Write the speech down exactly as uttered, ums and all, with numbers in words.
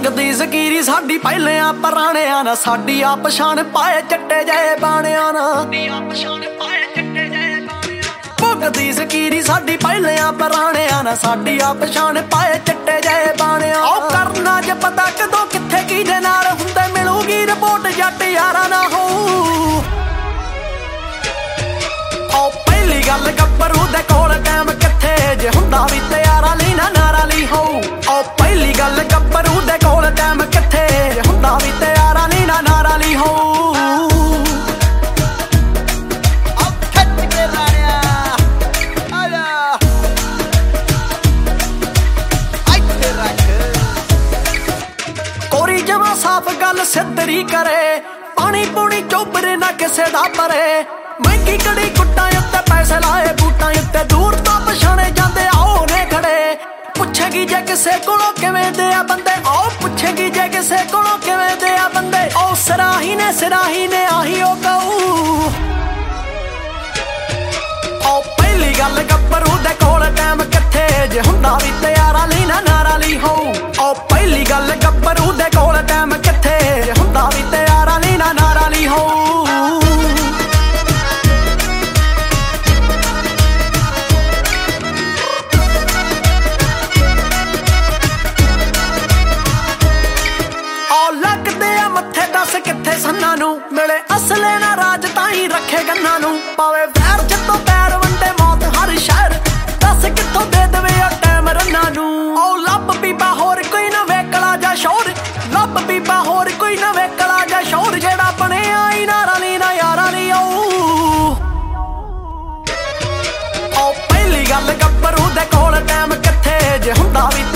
ਭੁਗਦੀ ਜ਼ਕੀਰੀ ਸਾਡੀ ਪਹਿਲਿਆਂ ਪੁਰਾਣਿਆਂ ਨਾ, ਸਾਡੀ ਆ ਪਛਾਣ ਪਾਏ ਚੱਟੇ ਜਏ ਬਾਣਿਆਂ ਨਾ, ਭੁਗਦੀ ਜ਼ਕੀਰੀ ਸਾਡੀ ਪਹਿਲਿਆਂ ਪੁਰਾਣਿਆਂ ਨਾ, ਸਾਡੀ ਆ ਪਛਾਣ ਪਾਏ ਚੱਟੇ ਜਏ ਬਾਣਿਆਂ। ਉਹ ਕਰਨਾ ਜੇ ਪਤਾ ਕਦੋਂ ਕਿੱਥੇ ਕਿਹਦੇ ਨਾਲ ਹੁੰਦੇ, ਮਿਲੂਗੀ ਰਿਪੋਰਟ ਜੱਟ ਯਾਰਾਂ ਨਾ ਹੋਊ। ਉਹ ਪਹਿਲੀ ਗੱਲ ਗੱਭਰੂ ਦੇ ਕੋਲ ਟਾਈਮ ਕਿੱਥੇ, ਜੇ ਹੁੰਦਾ ਵੀ ਤਿਆਰਾਂ ਲਈ ਨਾ ਨਾਰਾ ਲਈ ਹੋਊ। ਉਹ ਪਹਿਲੀ ਗੱਲ ਗੱਭਰੂ ਦੇ ਕੋਲ ਟਾਈਮ ਕਿੱਥੇ, ਜੇ ਹੁੰਦਾ ਵੀ ਤਿਆਰਾਂ ਲਈ ਨਾ ਨਾਰਾ ਲਈ ਹੋਊ। ਕੋਰੀ ਜਮਾਂ ਸਾਫ ਗੱਲ ਸਿੱਧਰੀ ਕਰੇ, ਪਾਣੀ ਪੂਣੀ ਚੋਬਰੇ ਨਾ ਕਿਸੇ ਦਾ ਪਰੇ। ਮਹਿੰਗੀ ਕੜੀ ਕੁੱਟਾਂ ਉੱਤੇ ਪੈਸੇ ਲਾਏ ਬੂਟਾਂ ਉੱਤੇ, ਦੂਰ ਤੋਂ ਪਛਾਣੇ ਜਾਂਦੇ ਆਓ ਨੇ ਖੜੇ। ਪੁੱਛੇਗੀ ਜੇ ਕਿਸੇ ਕੋਲੋਂ ਕਿਵੇਂ ਦੇ ਆ ਬੰਦੇ, ਆਓ ਪੁੱਛੇਗੀ ਜੇ ਕਿਸੇ ਕੋਲੋਂ ਕਿਵੇਂ ਦੇ ਆ ਬੰਦੇ। ਉਹ ਸਰਾਹੀ ਨੇ ਸਰਾਹੀ ਨੇ ਆਹੀ ਉਹ ਕਹੂ। ਉਹ ਪਹਿਲੀ ਗੱਲ ਗੱਭਰੂ ਦੇ ਕੋਲ ਟਾਈਮ ਕਿੱਥੇ, ਜੇ ਹੁੰਦਾ ਵੀ ਤਿਆਰਾਂ ਲਈ ਨਾ ਨਾਰਾ ਲਈ ਹੋਊ। ਉਹ ਪਹਿਲੀ ਗੱਲ ਗੱਭਰੂ ਦੇ ਕੋਲ ਟਾਈਮ ਕਿੱਥੇ, ਜੇ ਹੁੰਦਾ ਵੀ ਤਿਆਰਾਂ ਲਈ ਨਾ ਨਾਰਾ ਲਈ ਹੋਊ। ਕਿੱਥੇ ਸੰਨਾਂ ਨੂੰ ਮਿਲੇ ਅਸਲੇ ਨਾ ਰਾਜ ਤਾਂ ਹੀ ਰੱਖੇ ਗੰਨਾਂ ਨੂੰ। ਪਾਵੇ ਵੈਰ ਜਦੋਂ ਪੈਰ ਵੰਡੇ ਮੌਤ ਹਰ ਸ਼ਹਿਰ, ਦੱਸ ਕਿੱਥੋਂ ਦੇ ਦੇਵੇ ਉਹ ਟਾਈਮ ਰੰਨਾਂ ਨੂੰ। ਉਹ ਲੱਭ ਬੀਬਾ ਹੋਰ ਕੋਈ ਨਾ ਵੇਕਲਾ ਜਾਂ ਸ਼ੋਰ, ਲੱਭ ਬੀਬਾ ਹੋਰ ਕੋਈ ਨਾ ਵੇਕਲਾ ਜਾਂ ਸ਼ੋਰ। ਜਿਹੜਾ ਬਣਿਆ ਹੀ ਨਾਰਾਂ ਲਈ ਨਾ ਯਾਰਾਂ ਲਈ ਆਊ। ਉਹ ਪਹਿਲੀ ਗੱਲ ਗੱਭਰੂ ਦੇ ਕੋਲ ਟਾਈਮ ਕਿੱਥੇ, ਜੇ ਹੁੰਦਾ ਵੀ